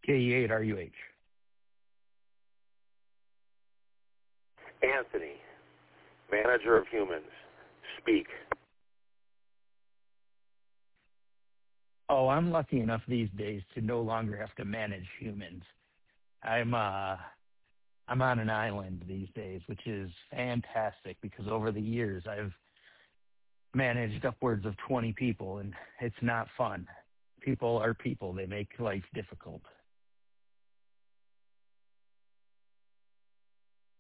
KE8RUH. Anthony, manager of humans, speak. Oh, I'm lucky enough these days to no longer have to manage humans. I'm on an island these days, which is fantastic because over the years I've managed upwards of 20 people, and it's not fun. People are people. They make life difficult.